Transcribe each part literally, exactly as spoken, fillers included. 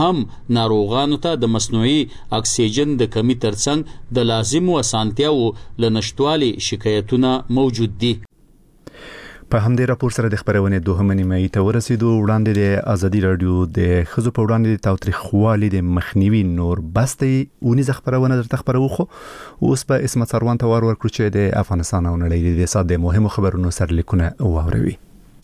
هم ناروغانو ته د مصنوعي اکسیجن د کمی ترڅنګ د لازمو اسانتیاو له نشټوالي شکایتونه موجود دي. په همدې راپور سره د خبرونې دوهمه نیمایي ته ورسېدو. وړاندې د ازادي رادیو د ښځو په وړاندې د تاوتریخوالي د مخنیوي نور بستې اونیزه خبرونه درته خبرو خو اوس په اسمت سروان ته ور ورکړو چې د افغانستان او نړۍ د سات د مهمو خبرونو سرلیکونه واوروي.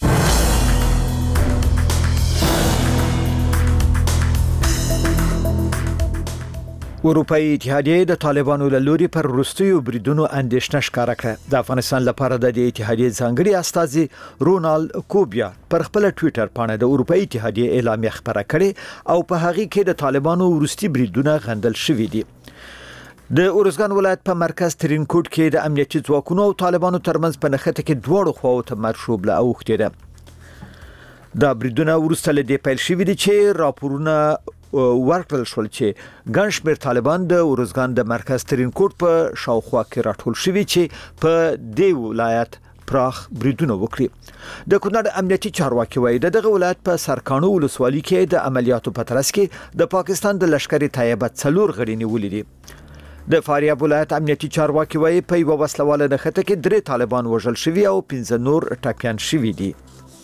اروپایي اتحادیه د طالبانو له لوري پر وروستیو بریدونو اندېښنه ښکاره کړه. د افغانستان لپاره د اتحادیې ځانګړي استازي رونالد کوبیا پر خپل ټوئیټر باندې د اروپایي اتحادیې اعلامیه خبره کړې او په هغه کې د طالبانو وروستي بریدونه غندل شوي دي. د اورزګان ولایت په مرکز ترینکوټ کې د امنیتي ځواکونو او طالبانو ترمنځ په نښته کې دواړو خواو ته مرشوبله اوښتې ده. دا بریدونه وروسته له دې پیل شوي دي چې راپورونه ورکړل شول چې ګڼ شمېر طالبان د اورزګان د مرکز ترینکوټ په شاوخوا کې راټول شوي چې په دې ولایت پراخ بریدونه وکړي. د کونړ امنیتي چارواکي وایي د دغه ولایت په سرکانو ولسوالۍ کې د عملیاتو په ترڅ کې د پاکستان د لشکري طیبه څلور غړي نیولي دي. د فاریاب ولایت امنیتي چارواکي وایي په یو وسلواله نښته کې درې طالبان وژل شوي او پنځه نور ټپیان شوي دي.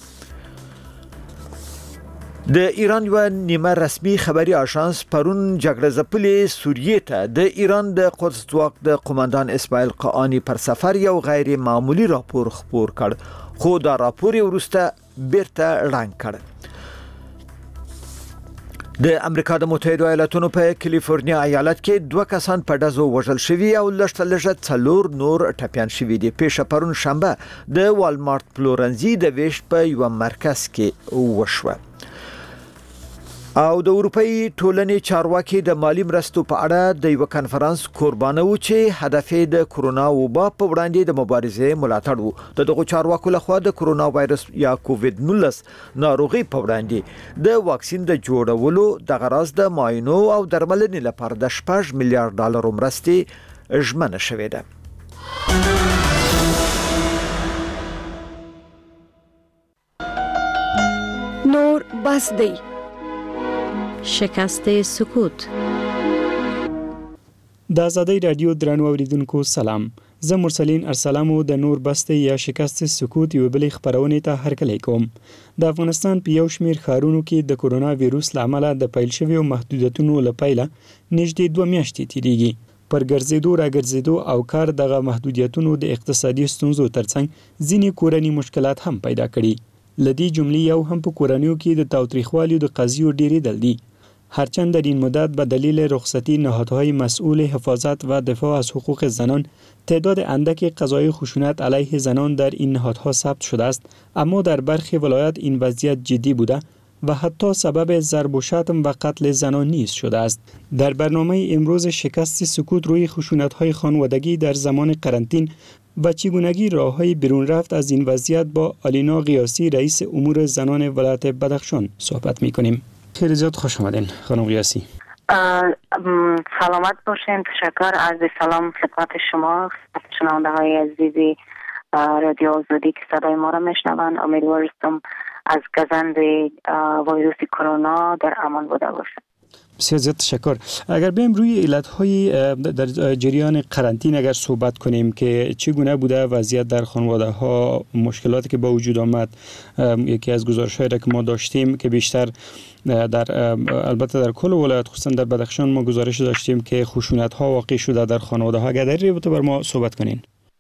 د ایران یو نیمه رسمي خبري اژانس پرون جګړه ځپلې سوریې ته د ایران د قدس ځواک د قوماندان اسماعیل قانی پر سفر یو غیر معمولی راپور خپور کړ، خو دا راپور وروسته بیرته رنګ کړ. د امریکا د متحده ایالاتونو په کالیفورنیا ایالت کې دوه کسان په ډزو وژل شوي او لږ لږ څلور نور ټپیان شوي دي. پیښه پرون شنبه د والمارت پلورنځي د ویش په یو مرکز کې وشوه. او د اروپאי ټولنې چارواکي د مالی مرستو په اړه د یو کانفرنس قربانه و چې هدف یې د کرونا وبا په وړاندې د مبارزې ملاتړ و. د دغه چارواکو لخوا د کرونا وایرس یا کووید نولس ناروغي په وړاندې د واکسین د جوړولو د غرض د معاینو او درملنې لپاره د شپږ میلیارډ ډالر مرستې ژمنه شوې ده. نور بس دی. شکست سکوت. د ازادي رادیو درنو اوریدونکو سلام. زه مرسلین ارسلامو د نور بسته یا شکست سکوت یو بل خبرونه ته هرکلی کوم. د افغانستان په یو شمیر ښارونو کې د کرونا وایروس لامل د پیل شوی محدودیتونو لپاره نږدې دوه میاشتې تیریږي. پر ګرځېدو را ګرځېدو او کار دغه محدودیتونو د اقتصادي ستونزو ترڅنګ ځینې کورنی مشکلات هم پیدا کړي. لدی جملې یو هم په کورنیو کې د تاوتریخوالي د قضیو ډېری دل دي. هرچند در این مدت به دلیل رخصتی نهادهای مسئول حفاظت و دفاع از حقوق زنان تعداد اندک قضای خشونت علیه زنان در این نهادها ثبت شده است، اما در برخی ولایات این وضعیت جدی بوده و حتی سبب ضرب و شتم و قتل زنان نیز شده است. در برنامه امروز شکست سکوت روی خشونت‌های خانوادگی در زمان قرنطین و چگونگی راه‌های بیرون رفت از این وضعیت با آلینا قیاسی رئیس امور زنان ولایت بدخشان صحبت می‌کنیم. خیلی زیاد خوش آمدین خانم قیاسی. سلامت باشین. تشکر. عرض سلام خدمت شما شنونده های عزیزی رادیو آزادی که صدای ما را میشنوند. امیدوارم از گزند ویروس کرونا در امان بوده باشند. بسیار زیاد تشکر. اگر بیم روی علتهای در جریان قرنطینه اگر صحبت کنیم که چگونه بوده وضعیت در خانواده ها، مشکلاتی که با وجود آمد، یکی از گزارش‌هایی را که ما داشتیم که بیشتر در البته در کل ولایت خصوصا در بدخشان ما گزارش داشتیم که خشونت ها واقع شده در خانواده ها. اگر در این رابطه بر ما صحبت کنین.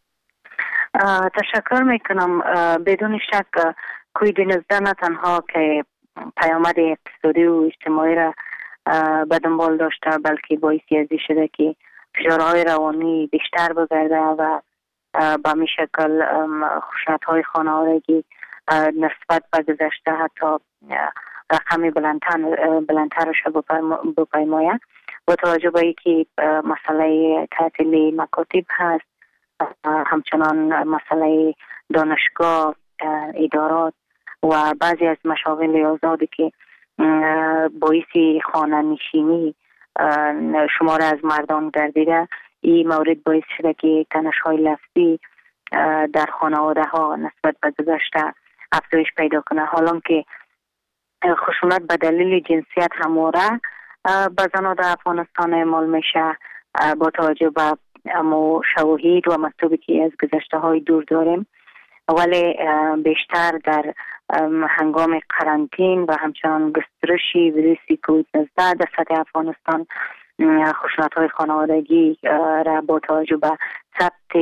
تشکر میکنم. بدون شک کووید نوزده نه تنها که پیامد اقتصادی و اجتماعی را به دنبال داشته بلکه باعثی ازی شده که فشارهای روانی بیشتر بگرده و به می شکل خشونت‌های خانوادگی نسبت به گذشته حتی رقمی بلندتر بلندترش بپیماید. با توجه به اینکه مسئله تعطیل مکاتب هست، همچنان مسئله دانشگاه، ادارات و بعضی از مشاغل آزادی که باعث خانه نشینی شمار از مردان گردیده، این مورد باعث شده که تنش‌های لفظی در خانواده ها نسبت به گذشته افزایش پیدا کنه. حالا که خشونت به دلیل جنسیت همواره به زنان در افغانستان اعمال میشه با توجه به امو شواهد و مطلبی که از گذشته های دور داریم، ولی بیشتر در هنگام قرنطین و همچنان گسترش ویروس کووید نوزده در سطح افغانستان خشونت های خانوادگی را با توجه به ثبت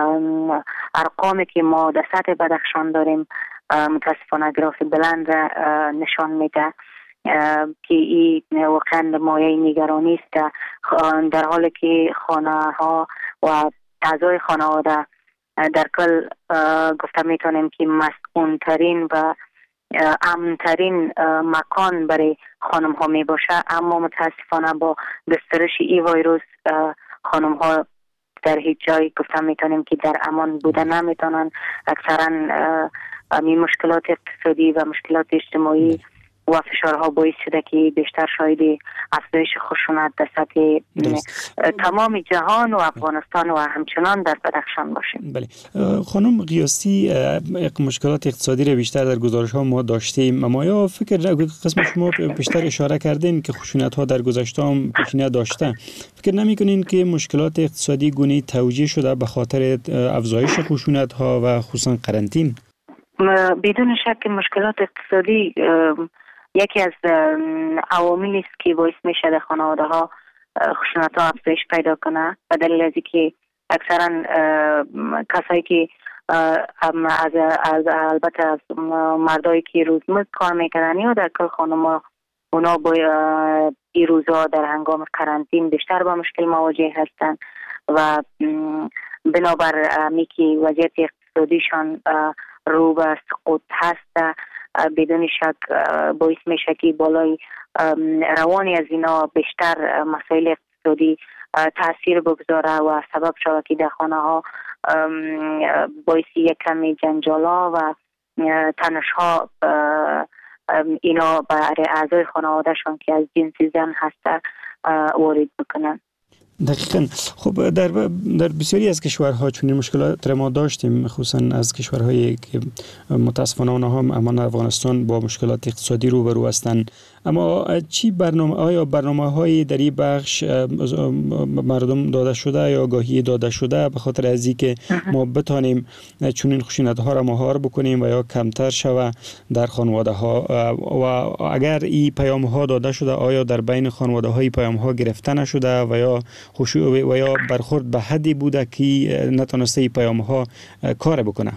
ارقامی که ما در سطح بدخشان داریم متاسفانه گراف بلند را نشان میده که این واقعا مایه نگرانی است، در حالی که خانه ها و اعضای خانواده در کل گفته میتونیم که مسکون ترین و امن ترین مکان برای خانم ها می باشه، اما متاسفانه با گسترش این ویروس خانم ها در هیچ جای گفته میتونیم که در امان بوده نمیتونن. اکثرا می مشکلات اقتصادی و مشکلات اجتماعی و فشارها باعث شده که بیشتر شاید افزایش خشونت در سطح تمام جهان و افغانستان و همچنان در بدخشان باشیم. بله خانم قیاسی، مشکلات اقتصادی را بیشتر در گزارش ها ما داشتیم، اما یا فکر قسم شما بیشتر اشاره کردین که خشونت ها در گذشته هم پیشینه داشته، فکر نمی کنین که مشکلات اقتصادی گونه توجیه شده به خاطر افزایش خشونت ها و خصوصا قرنطین؟ بدون شک مشکلات اقتصادی یکی از عواملی است که باعث میشه در خانواده ها خشونت ها افزایش پیدا کنه، به دلیل از اینکه اکثرا کسایی که از البته از مردایی که روزمزد کار میکنن یا در کل خانم اونا با این روزها در هنگام قرنطین بیشتر با مشکل مواجه هستند و بنابر میکی وضعیت اقتصادیشان رو به سقوط هست، بدون شک باعث میشه که بالای روانی از اینا بیشتر مسائل اقتصادی تاثیر بگذاره و سبب شود که در خانه ها باعث یک کمی جنجالا و تنش ها اینا برای اعضای خانوادهشان که از جنس زن هسته وارد بکنن. دقیقاً. خب در در بسیاری از کشورها چنین مشکلات را ما داشتیم، خصوصا از کشورهایی که متاسفانه آنها هم امان افغانستان با مشکلات اقتصادی روبرو هستند. اما چی برنامه آیا برنامه‌های در این بخش مردم داده شده یا آگاهی داده شده به خاطر از اینکه ما بتانیم چنین خشونت‌ها را مهار بکنیم و یا کمتر شوه در خانواده‌ها، و اگر این پیام‌ها داده شده آیا در بین خانواده‌های پیام‌ها گرفته نشده و یا خشوع و یا برخورد به حدی بوده که نتونسته این پیام‌ها کار بکنه؟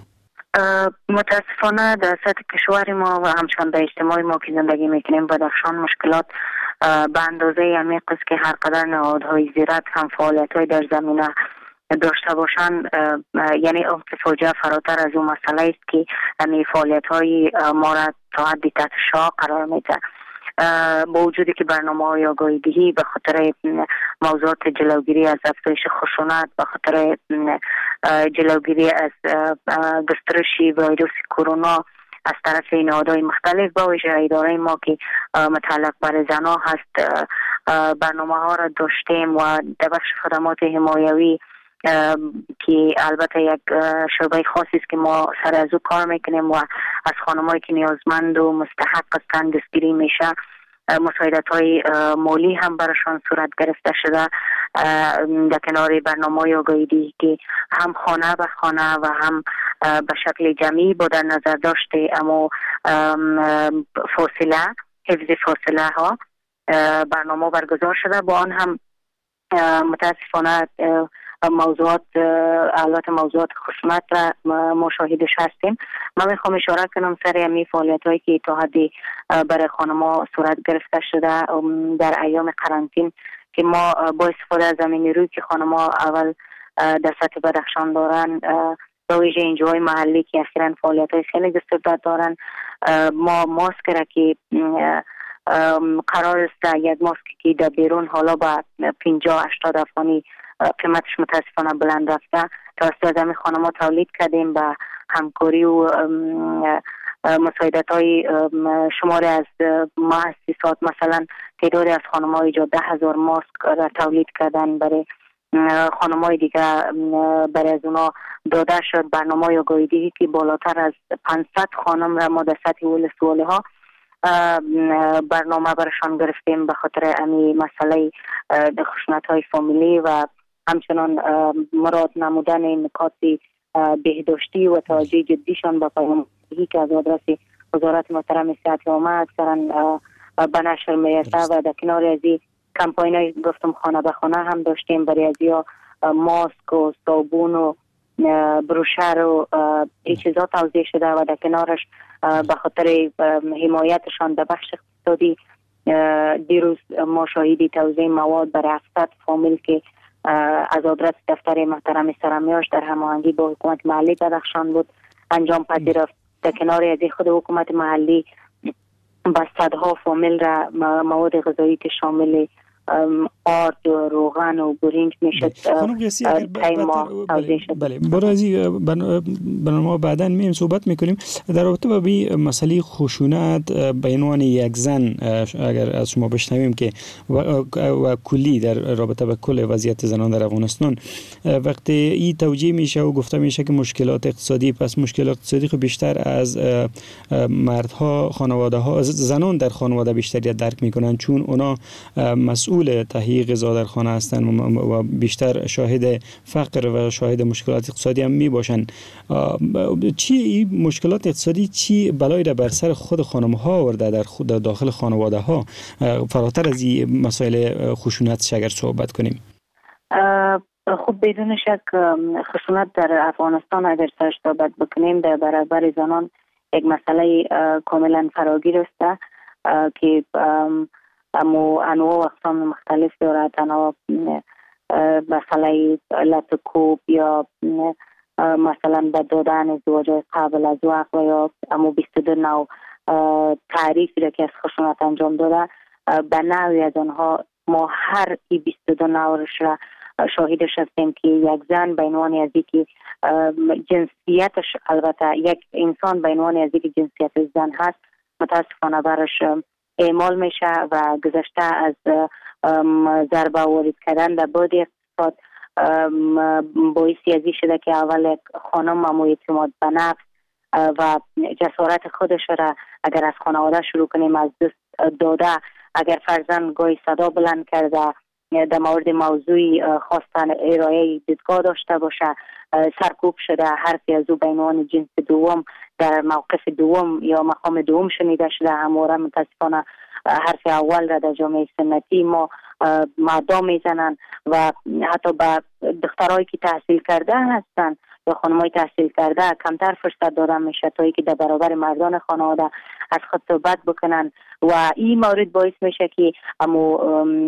متاسفانه در سطح کشور ما و همچنان در اجتماع ما که زندگی میکنیم بدخشان مشکلات به اندازه عمیق است که هر قدر نهادهای زیرک هم فعالیت‌های در زمینه داشته باشند، یعنی عمق فاجعه فراتر از اون مسئله است که همین فعالیت‌های ما را تا حدی تحت شعاع قرار میده. با وجودی که برنامه‌های آگاهی دهی به خاطر موضوعات جلوگیری از افزایش خشونت، به خاطر جلوگیری از گسترش ویروس کرونا از طرف نهادهای مختلف با ویژه اداره ما که متعلق بر زنها هست برنامه‌ها را داشتیم و در بخش خدمات حمایوی که البته یک شعبه خاصی است که ما سر از او کار میکنیم و از خانمایی که نیازمند و مستحق هستند دستگیری میشه، مساعدت‌های مالی هم براشان صورت گرفته شده در کنار برنامه‌های آگاهی که هم خانه به خانه و هم به شکل جمعی با در نظر داشته اما فاصله حفظ فاصله ها برنامه برگزار شده. با آن هم متاسفانه موضوعات البته موضوعات خشونت را مشاهدش هستیم. من میخوام اشاره کنم سر همین فعالیت هایی که تا حدی برای خانم‌ها صورت گرفته شده در ایام قرنطین که ما با استفاده از زمین روی که خانم‌ها اول در سطح بدخشان دارن با ویژه اینجاهای محلی که اخیراً فعالیت های خیلی گسترده دارن، ما ماسک را که قرار است یک ماسک که در بیرون حالا با پنجاه هشتاد افغانی قیمتش متاسفانه بلند رفته توسط همین خانم‌ها تولید کردیم و همکاری و مساعدت های شماره از مؤسسات، مثلا تعدادی از خانم‌ها ایجاد ده هزار ماسک را تولید کردن برای خانم‌های دیگه برای از اونا داده شد. برنامه آگاهی که بالاتر از پانصد خانم را ما در سطح ولسوالی ها برنامه برشان گرفتیم به خاطر امی مسئله خشونت‌های فامیلی و همچنان مراد نمودن نکات بهداشتی و توجه جدیشان به پیام‌هایی که از آدرس وزارت محترم صحت عامه اکثرا به نشر میرسه و در کنار از این کمپاین‌های گفتم خانه به خانه هم داشتیم برای از یا ماسک و صابون و بروشر و این چیزا توزیع شده و در کنارش به خاطر حمایتشان در بخش اقتصادی دیروز ما شاهدی توزیع مواد برای هفتصد فامیل که از آدرس دفتر محترم سرمیاش در هماهنگی با حکومت محلی بدخشان بود انجام پذیرفت. در کنار از خود حکومت محلی با صدها فامیل را مواد غذایی که شامل آرد و روغن و برنج میشد بله برازی برنامه بعداً میم صحبت میکنیم در رابطه با بی مسئله خشونت به عنوان یک زن. اگر از شما بشنویم که و, و کلی در رابطه با کل وضعیت زنان در افغانستان وقتی این توجیه میشه و گفته میشه که مشکلات اقتصادی، پس مشکلات اقتصادی خب بیشتر از مردها، خانواده ها، زنان در خانواده بیشتر درک میکنن چون اونا مسئول تهیه غذا در خانه هستند و بیشتر شاهد فقر و شاهد مشکلات اقتصادی هم می باشن. چی این مشکلات اقتصادی چی بلایی را بر سر خود خانم ها آورده در خود داخل خانواده ها فراتر از این مسائل خشونت اگر صحبت کنیم؟ خب بدون شک خشونت در افغانستان اگر سرش صحبت بکنیم در برابر زنان یک مسئله کاملا فراگیر است که اما انواع و اقسام مختلف دارد. تنها مسئله لطکوب یا مثلا به دادن ازدواج قبل از وقت و یا اما بیست و دو نوع تعریفی را که از خشونت انجام داده به نوعی از آنها ما هر ای بیست و دو نوعش را شاهدش هستیم که یک زن به عنوان از اینکه جنسیتش البته یک انسان به عنوان از اینکه جنسیت زن هست متاسفانه برش اعمال میشه و گذشته از ضربه وارد کردن در بعد اقتصاد باعثی ازی شده که اول خانم امو اعتماد به نفس و جسارت خودش را اگر از خانواده شروع کنیم از دست داده، اگر فرزند گاهی صدا بلند کرده در مورد موضوعی خواستن ارائه دیدگاه داشته باشه سرکوب شده، حرفی از او به عنوان جنس دوم در موقف دوم یا مقام دوم شنیده شده، همواره متاسفانه حرف اول را در جامعه سنتی ما مردم میزنن و حتی به دخترایی که تحصیل کرده هستن یا خانمای تحصیل کرده کمتر فرصت دادن میشه تا اینکه در برابر مردان خانواده از خود صحبت بکنن و این مورد باعث میشه که امو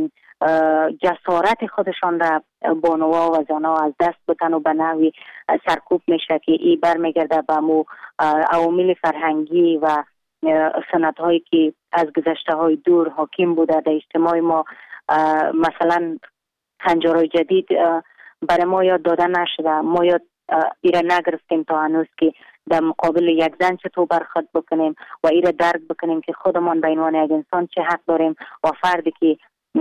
جسارت خودشان را بانوها و زنها از دست بتن و به نوعی سرکوب میشه که این برمیگرده به امو عوامل فرهنگی و سنت هایی که از گذشته های دور حاکم بوده در اجتماع ما. مثلا هنجارهای جدید برای ما یاد داده نشده، ما یاد ایره نگرفتیم تا هنوز که در مقابل یک زن چطور برخورد بکنیم و ایره درک بکنیم که خودمان به عنوان یک انسان چه حق داریم و فردی که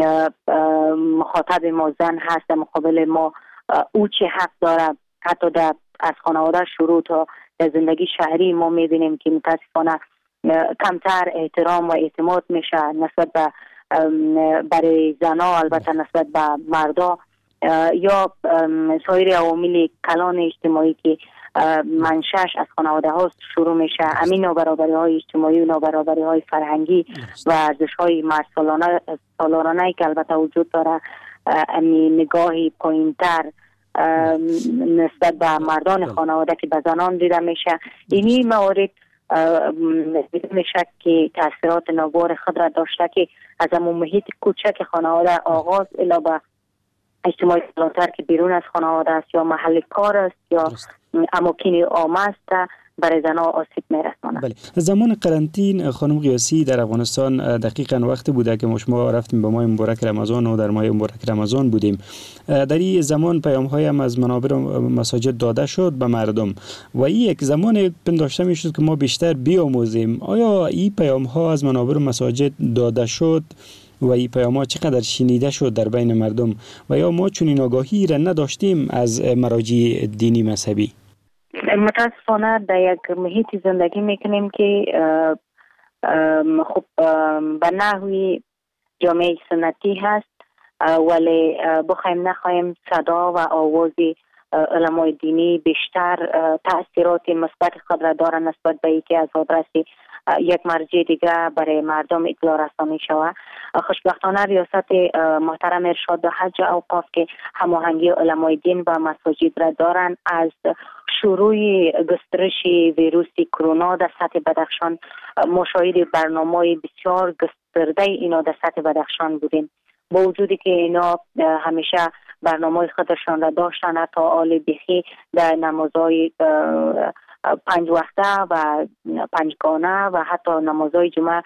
مخاطب ما زن هست در مقابل ما او چه حق داره. حتی در از خانواده شروع تا در زندگی شهری ما میبینیم که متاسفانه کمتر احترام و اعتماد میشه نسبت به برای زنها، البته نسبت به مردا یا سایر عوامل کلان اجتماعی که منشأش از خانواده ها شروع میشه. همین نابرابری های اجتماعی و نابرابری های فرهنگی و ارزش های مرد سالارانه که البته وجود داره همین نگاهی پایینتر نسبت به مردان خانواده که به زنان دیده میشه. اینی موارد بدون شک که تاثیرات ناگوار خود را داشته که از همون محیط کوچک خانواده آغاز الی به اجتماعی کلانتر که بیرون از خانواده است یا محل کار است یا اماکن عامه است برای زنها آسیب میرساند. بله. زمان قرنطین خانم قیاسی در افغانستان دقیقاً وقتی بوده که ما رفتیم به ماه مبارک رمضان و در ماه مبارک رمضان بودیم. در این زمان پیام‌های هم از منابر مساجد داده شد به مردم و این یک زمان پنداشته میشد که ما بیشتر بیاموزیم. آیا این پیام‌ها از منابر مساجد داده شد و این پیام‌ها چقدر شنیده شد در بین مردم و یا ما چون این آگاهی را نداشتیم از مراجع دینی مذهبی؟ متاسفانه در یک محیط زندگی میکنیم که خب به نحوی جامعه سنتی هست، ولی بخوایم نخواهیم صدا و آواز علمای دینی بیشتر تأثیرات مثبت خود را دارند نسبت به اینکه از آدرس یک مرجع دیگه برای مردم اطلاع رسانی شود. خوشبختانه ریاست محترم ارشاد و حج اوقاف که هماهنگی علمای دین و مساجد را دارند، از شروع گسترش ویروس کرونا در سطح بدخشان مشاهده برنامه بسیار گسترده اینا در سطح بدخشان بودیم، با وجودی که اینا همیشه برنامه خودشان را داشتن، حتی آل بیخی در نمازهای پنج وقته و پنجگانه و حتی نمازهای جمعه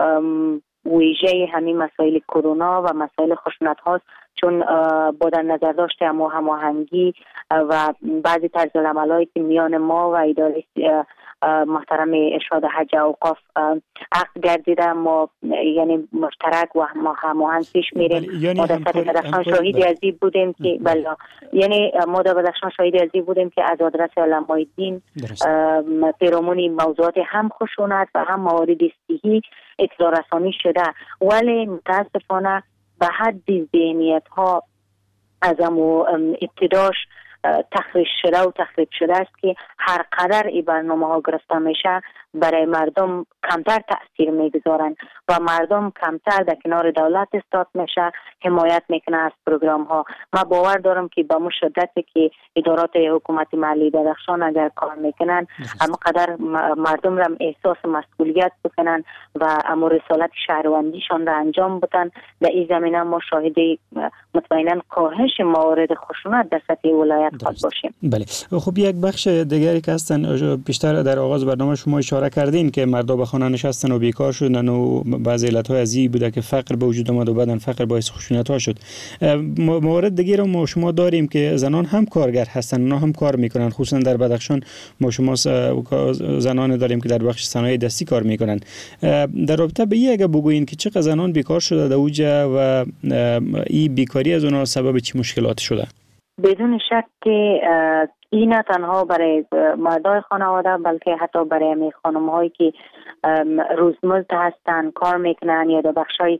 ویژه همین مسائل کرونا و مسائل خشونت هاست، چون با در نظر داشته اما هماهنگی و بعضی طرز العملایی که میان ما و اداره محترم ارشاد حج اوقاف عقد گردیده، ما یعنی مشترک و ما هماهنگ پیش میریم. یعنی ما در سطح بدخشان شاهدی از این بودیم که بله یعنی ما در بدخشان شاهدی از این بودیم که از آدرس علمای دین پیرامون موضوعات هم خشونت و هم موارد صحی اطلاع رسانی شده، ولی متاسفانه به حد ذهنیت ها از امو ابتداش تخریب شده و تخریب شده است که هر قدر این برنامه ها گرفته میشه برای مردم کمتر تأثیر میگذارن و مردم کمتر در کنار دولت استاد میشه، حمایت میکنه از پروگرام ها. من باور دارم که با مشدتی که ادارات حکومت محلی بدخشان اگر کار میکنن، اما قدر مردم را احساس مسئولیت بکنن و امور رسالت شهروندیشان را انجام بدن، در این زمینه ما شاهد مطمئنا کاهش موارد خشونت در سطح ولایت خود باشیم. بله. خب یک بخش دیگری که هستن، بیشتر در آغاز برنامه شما اشاره کردین که مردم به خانه نشستن و بیکار شدن و بعضی علت‌های از این بوده که فقر به وجود اومد و بعدن فقر باعث خشونت‌ها شد. موارد دیگه رو ما شما داریم که زنان هم کارگر هستن، اونا هم کار میکنن، خصوصا در بدخشان ما شما زنان داریم که در بخش صنایع دستی کار میکنن. در رابطه به این اگه بگوین که چقدر زنان بیکار شده در اوجه و این بیکاری از اونها سبب چه مشکلات شده؟ بدون شک که این نه تنها برای مردای خانواده بلکه حتی برای می خانم هایی که روزمزد هستن، کار میکنن یا در بخشای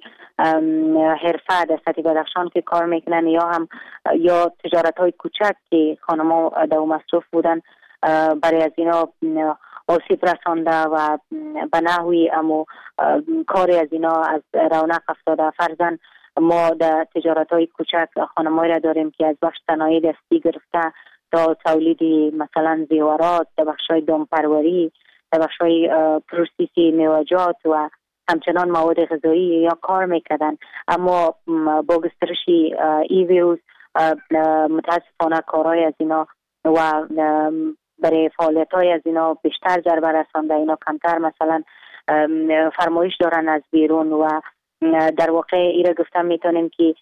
حرفه در سطح بدخشان که کار میکنن، یا هم یا تجارت های کوچک که خانم ها در مصروف بودن، برای از اینا آسیب رسانده و به نحوی امو کاری از اینا از رونق افتاده. فرضاً ما در تجارت های کوچک خانمایی را داریم که از بخش صنایع دستی گرفته تا تولید مثلا زیورات، در بخش های دامپروری، در بخش های پروسیسی میوه‌جات و همچنان مواد غذایی یا کار میکردن، اما با گسترش ای ویروس متاسفانه کارهای از اینا و برای فعالیت های از اینا بیشتر ضربه رسانده، اینا کمتر مثلا فرمایش دارن از بیرون و در واقع ایره گفتم میتونیم که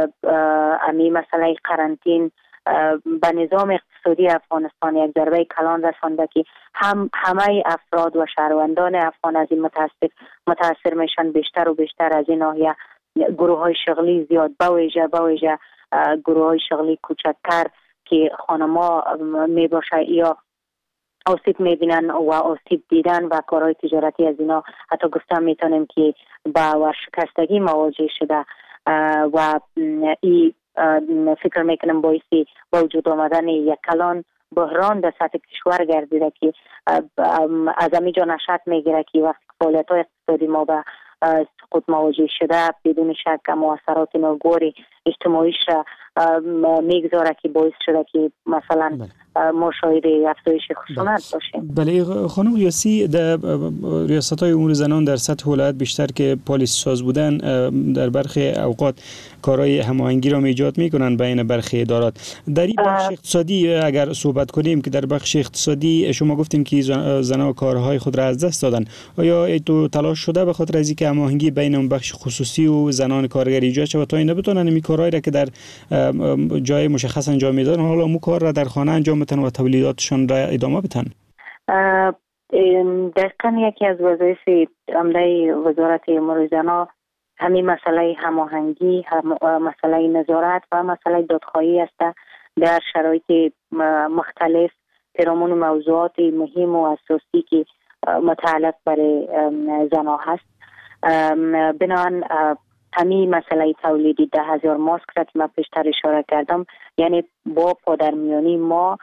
امی مسئله قرنطین به نظام اقتصادی افغانستان یک ضربه کلان رسانده که هم همه افراد و شهروندان افغان از این متاسف متاثر میشن، بیشتر و بیشتر از این ناحیه گروه های شغلی زیاد بویژه بویژه گروه های شغلی کوچکتر که خانما می باشه یا آسیب میبینن و آسیب دیدن و کارهای تجارتی از اینا حتی گفتم میتونیم که با ورشکستگی مواجه شده و این فکر میکنم باعثی با وجود آمدن یک کلان بحران در سطح کشور گردیده که از همینجا نشأت میگیره که وقتی فعالیت های اقتصادی ما به سقوط مواجه شده، بدون شک مؤثرات ناگواری اجتماعیش میگذاره که باعث شده که مثلا ما شاهد افزایش خشونت باشیم. بله خانم ریاسی، در ریاست‌های امور زنان در سطح ولایت بیشتر که پالیسی ساز بودن، در برخی اوقات کارهای هماهنگی را ایجاد میکنن بین برخی ادارات. در این بخش اقتصادی اگر صحبت کنیم که در بخش اقتصادی شما گفتین که زنان کارهای خود را از دست دادن، آیا تو تلاش شده به خاطر از اینکه هماهنگی بین اون بخش خصوصی و زنان کارگر ایجاد شود تا این بتونن این کارهایی را که در جای مشخص انجام میدن حالا مو کار را در خانه انجام بدن و تولیداتشون را ادامه بدن؟ دقیقاً یکی از وظایف عمده وزارت امور زنان همین مسئله هماهنگی، مسئله نظارت و مسئله دادخواهی است در شرایط مختلف پیرامون موضوعات مهم و اساسی که متعلق برای زنها هست. بنابراین همین مسئله تولیدی ده هزار ماسک را که من پیشتر اشاره کردم، یعنی با پادرمیانی ما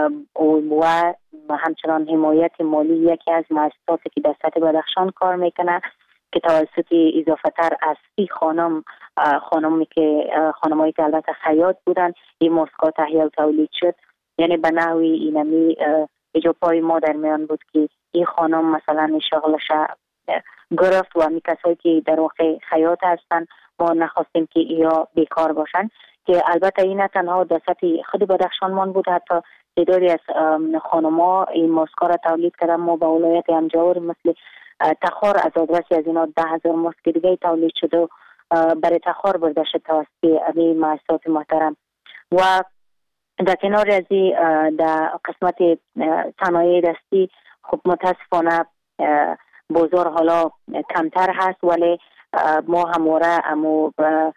و همچنان حمایت مالی یکی از مؤسساتی که در سطح بدخشان کار میکنه که توسط اضافه تر از سی خانم خانمی که خانمایی که البته خیاط بودن این ماسک‌ها تهیه تولید شد. یعنی به نحوی اینمی اجابای ما در میان بود که این خانم مثلا شغلش گرفت و می کسایی که در واقع خیاط هستن ما نخواستیم که ایا بیکار باشن، که البته این نه تنها در سطح خود بدخشان من بود، حتی تعدادی از خانم‌ها این ماسک‌ها را تولید کردن. ما با ولایت امجاور مثل تخار از آدرسی از اینا ده هزار ماسک دیگه تولید شده و برای تخار برده شد توسط این مؤسسات محترم. و در کنار از در قسمت صنایع دستی خب متاسفانه بازار حالا کمتر هست، ولی ما همواره امو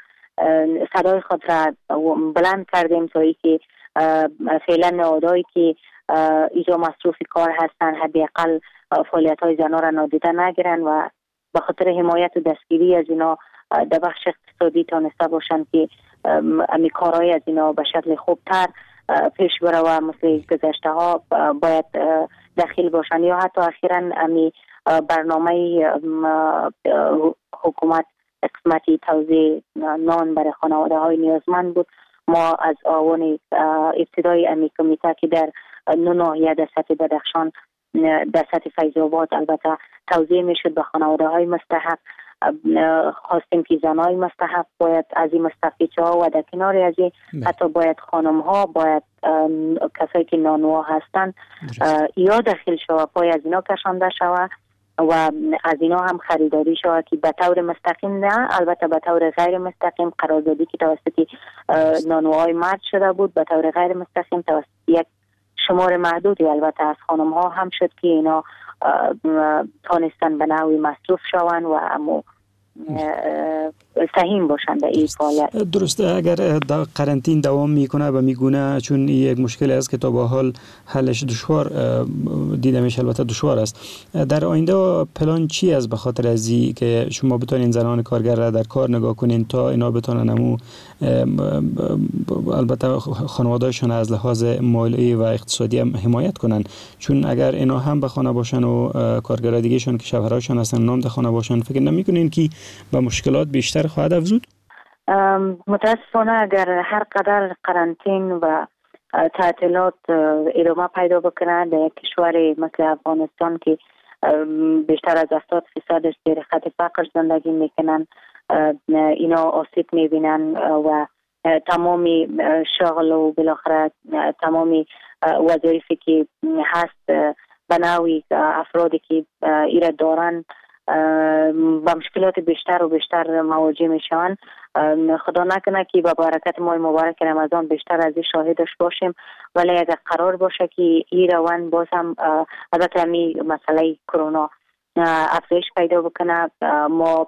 صدای خود را بلند کردیم تا ای که فعلا نهادهایی که ایجا مصروف کار هستن حداقل فعالیت های زنها را نادیده نگیرن و به خاطر حمایت و دستگیری از اینا در بخش اقتصادی تانسته باشن که امی کارهای از اینا به شکل خوبتر پیش بره و مثل گذشته ها باید داخل باشن. یا حتی اخیراً امی برنامه حکومت قسمتی توزیع نان برای خانواده های نیازمند بود. ما از آوان ابتدای امی کمیته که در نو ناحیه در سطح بدخشان در سطح فیض آباد البته توزیع میشد به خانواده های مستحق، خواستیم که زنای مستحق باید از این مستفیدها و در کنار از این حتی باید خانم ها باید کسایی که نانوا هستن یا داخل شود پای از اینا کشانده شود و از اینا هم خریداری شود که به طور مستقیم نه، البته به طور غیر مستقیم قراردادی که توسط نانوهای مرد شده بود به طور غیر مستقیم توسط یک شمار محدودی البته از خانم ها هم شد که اینا تانستن به نوعی مصروف شوند و اما سهیم باشن در این فعالیت. درسته، اگر دا قرنطین دوام میکنه و میگونه چون یک مشکل است که تا به حال حلش دشوار دیده میشه، البته دشوار است، در آینده پلان چی است به خاطر ازی که شما بتونین زنان کارگر را در کار نگاه کنین تا اینا بتونن امو البته خانواده‌شون از لحاظ مالی و اقتصادی هم حمایت کنن؟ چون اگر اینا هم به خانه باشن و کارگرای دیگه‌شون که شوهراشون هستن نام در خانه باشن، فکر نمی‌کنین که به مشکلات بیشتر خواهد افزود؟ متاسفانه اگر هر قدر قرنطین و تعطیلات ادامه پیدا بکنه در کشور مثل افغانستان که بیشتر از هفتاد فیصدش زیر خط فقر زندگی میکنن، اینا آسیب میبینن و تمامی شغل و بالاخره تمامی وظایفی که هست به نوعی افرادی که ایره دارن با مشکلات بیشتر و بیشتر مواجه میشن. خدا نکنه که با برکت ماه مبارک رمضان بیشتر از این شاهدش باشیم، ولی اگر قرار باشه که این روند باز هم البته می مسئله کرونا افزایش پیدا بکنه، ما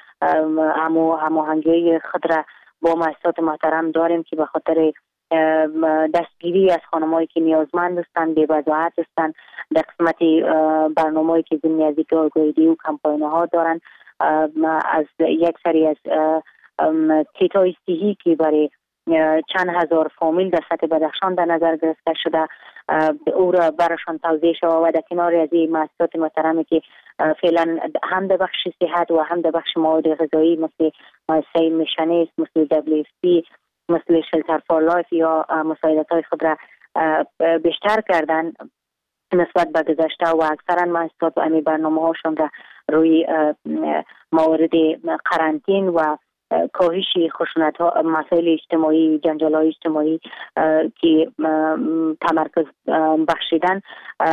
همو هماهنگی خود را با مؤسسات محترم داریم که به خاطر دستگیری از خانمایی که نیازمند هستند، بی‌وضاحت هستند، در قسمت برنامه‌ای که ضمن از آگاهی و کمپاین‌ها دارن، از یک سری از کیت‌های صحی که برای چند هزار فامیل در سطح بدخشان در نظر گرفته شده او را براشان توزیع شود و در کنار از این مؤسسات محترمی که فعلا هم در بخش صحت و هم در بخش مواد غذایی مثل مؤسسه میشنیس، مثل دبلیو اف پی، مثل شلتر فور لایف یا مساعدت های خود را بیشتر کردن نسبت به گذشته و اکثرا مؤسسات و امی برنامه هاشون را روی موارد قرنطین و کاهش خشونت ها، مسائل اجتماعی، جنجال های اجتماعی که تمرکز بخشیدن،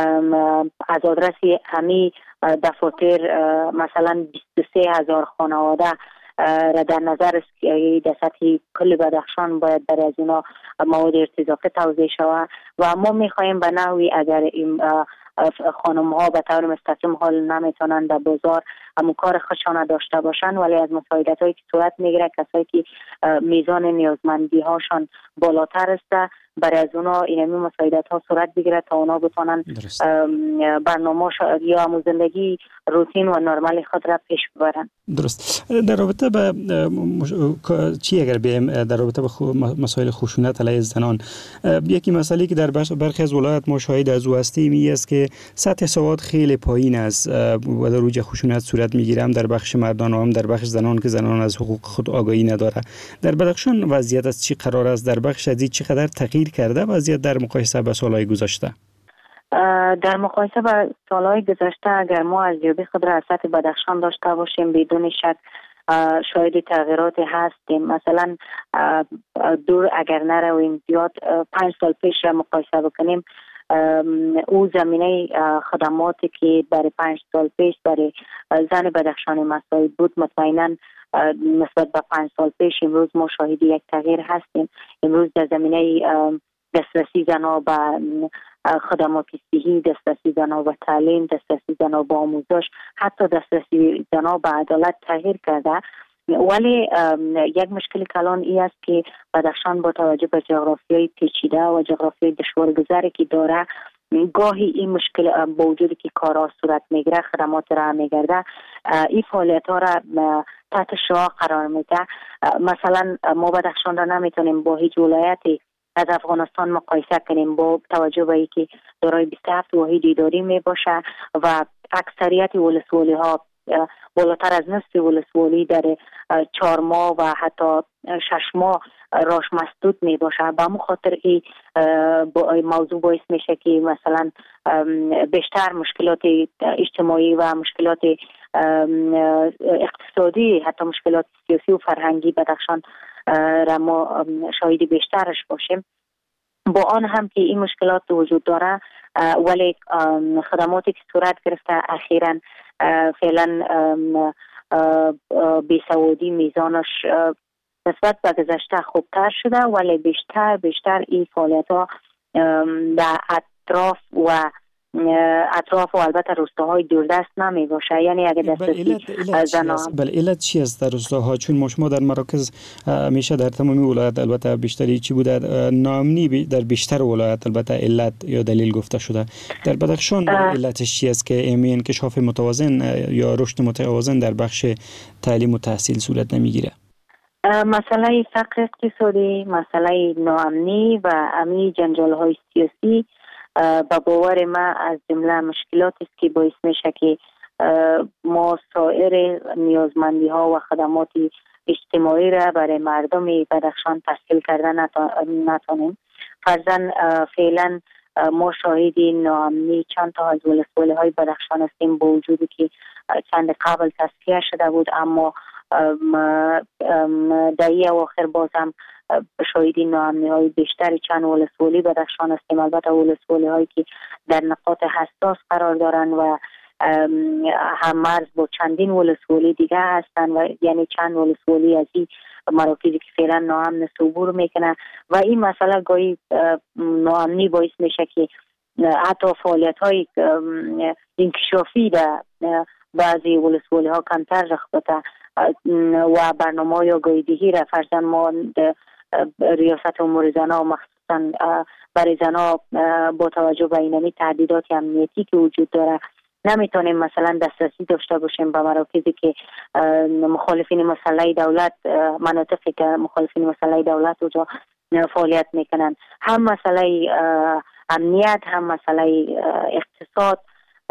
از آدرس همی دفاتر مثلا بیست و سه هزار خانواده را در نظر است که در سطح کل بدخشان باید برای از اینا مواد ارتزاقی توزیع شود و ما میخواهیم به نحوی اگر این خانم ها به طور مستقیم حال نمیتونن در بازار همون کار خودشان داشته باشن، ولی از مساعدت هایی که صورت میگیره کسایی که میزان نیازمندی هاشان بالاتر است برای از اونا اینمی مساعدت ها صورت بگیره تا اونا بتونن برنامه یا همون زندگی روتین و نرمال خود را پیش ببرن. درست. در رابطه به مش... چی اگر بیم در رابطه به خو... مسائل خشونت علیه زنان، یکی مسئله که در برخی از ولایت ما شاهد از او هستیم این است که سطح سواد خیلی پایین است و در اوج خشونت صورت میگیره، هم در بخش مردان و هم در بخش زنان که زنان از حقوق خود آگاهی نداره. در بدخشان وضعیت از چی قرار است؟ در بخش از چقدر تغییر کرده وضعیت در مقایسه با سالهای گذشته؟ در مقایسه با سالهای گذشته اگر ما از جبه خود را از سطح بدخشان داشته باشیم بدون شک شاید تغییراتی هستیم. مثلا دور اگر نرویم زیاد پنج سال پیش را مقایسه بکنیم، او زمینه خدماتی که برای پنج سال پیش برای زن بدخشان مساعد بود مطمئناً نسبت به پنج سال پیش امروز ما شاهد یک تغییر هستیم. امروز در زمینه دسترسی زنها به خدمات صحی، دسترسی زنها به تعلیم، دسترسی زنها به آموزش، حتی دسترسی زنها به عدالت تغییر کرده. ولی یک مشکل کلان ای است که بدخشان با توجه به جغرافیای پیچیده و جغرافیای دشوارگذاری که داره، گاهی این مشکل با وجودی که کارها صورت میگیره، خدمات را میگرده، این فعالیت ها را تحت شعاع قرار میده. مثلا ما بدخشان را نمیتونیم با هیچ ولایتی از افغانستان مقایسه کنیم با توجه به اینکه دارای بیست و هفت واحد اداری می باشه و اکثریت ولسوالی ها بالاتر از نصف ولسوالی در چهار ماه و حتی شش ماه راش مسدود می باشه. به همون خاطر این موضوع باعث میشه که مثلا بیشتر مشکلات اجتماعی و مشکلات اقتصادی، حتی مشکلات سیاسی و فرهنگی بدخشان را ما شاهد بیشترش باشیم. با آن هم که این مشکلات وجود داره، ولی خدماتی که صورت گرفته اخیراً فعلا بیسوادی میزانش نسبت به گذشته خوبتر شده، ولی بیشتر بیشتر این فعالیت ها در اطراف و اطراف و البته روستاهای دوردست نمی باشه. یعنی اگر دسترسی زنان بله علت چی است در روستاها؟ چون ما شما در مراکز میشه در تمامی ولایت البته بیشتری چی بوده، ناامنی در بیشتر ولایت البته علت یا دلیل گفته شده. در بدخشان علتش چی است که این انکشاف متوازن یا رشد متوازن در بخش تعلیم و تحصیل صورت نمیگیره؟ مسئله فقر اقتصادی، مسئله ناامنی و امی جنجال های سیاسی با باور ما از جمله مشکلاتی است که باعث میشه که ما سایر نیازمندی ها و خدمات اجتماعی را برای مردم بدخشان تحصیل کردن نتونیم. فرضاً فعلا ما شاهدی ناامنی چند تا از ولسوالی های بدخشان هستیم، با وجودی که چند قبل تصفیه شده بود، اما دهه اواخر باز هم شاهدی ناامنی های بیشتری چند ولسوالی بدخشان هستیم. البته ولسوالی هایی که در نقاط حساس قرار دارن و هم مرز با چندین ولسوالی دیگه هستن و یعنی چند ولسوالی از این مراکزی که فعلا ناامن عبور میکنه و این مسئله گاهی ناامنی باعث میشه که حتی فعالیت های انکشافی در بعضی ولسوالی ها کمتر رخ بده و برنامه یا گایدهی را فرضاً ما ریاست امور زنها مخصوصاً برای زنها با توجه به اینمی تهدیدات امنیتی که وجود داره نمیتونیم مثلا دسترسی داشته باشیم به مراکزی که مخالفین مسلح دولت، مناطقی که مخالفین مسلح دولت اونجا فعالیت میکنن. هم مسئله امنیت، هم مسئله اقتصاد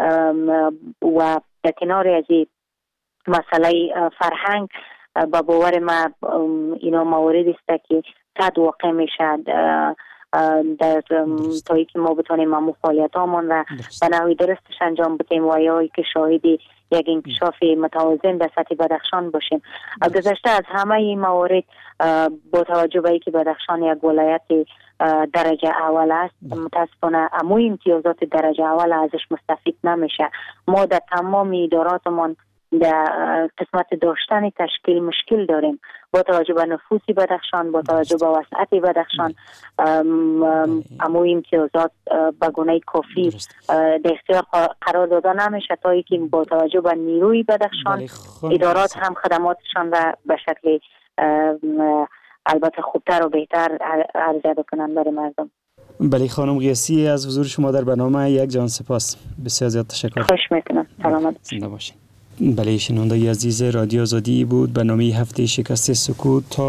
و در کنار از مسئله فرهنگ با باور ما اینا موارد است که صد واقع میشد در تایی که ما بتونیم ما فعالیت هامون را به نحوی درستش انجام بدیم و یا که شاهدی یک انکشاف متوازن در سطح بدخشان باشیم. گذشته از همه این موارد با توجه به اینکه بدخشان یک ولایت درجه اول است، متاسفانه اموی امتیازات درجه اول ازش مستفید نمیشه. ما در تمام اداراتمون در قسمت داشتن تشکیل مشکل داریم با توجه به نفوسی بدخشان، با توجه به وسعت بدخشان. اما امتیازات به گونه کافی در اختیار قرار داده نمیشه تا اینکه با توجه به نیروی بدخشان ادارات هم خدماتشان را به شکل البته خوبتر و بهتر عرضه بکنن برای مردم. بله خانم قیاسی، از حضور شما در برنامه یک جان سپاس. بسیار زیاد تشکر. خوش میکنم. سلامت. زنده باشین. بله شنونده عزیز رادیو آزادی بود برنامه هفته شکست سکوت تا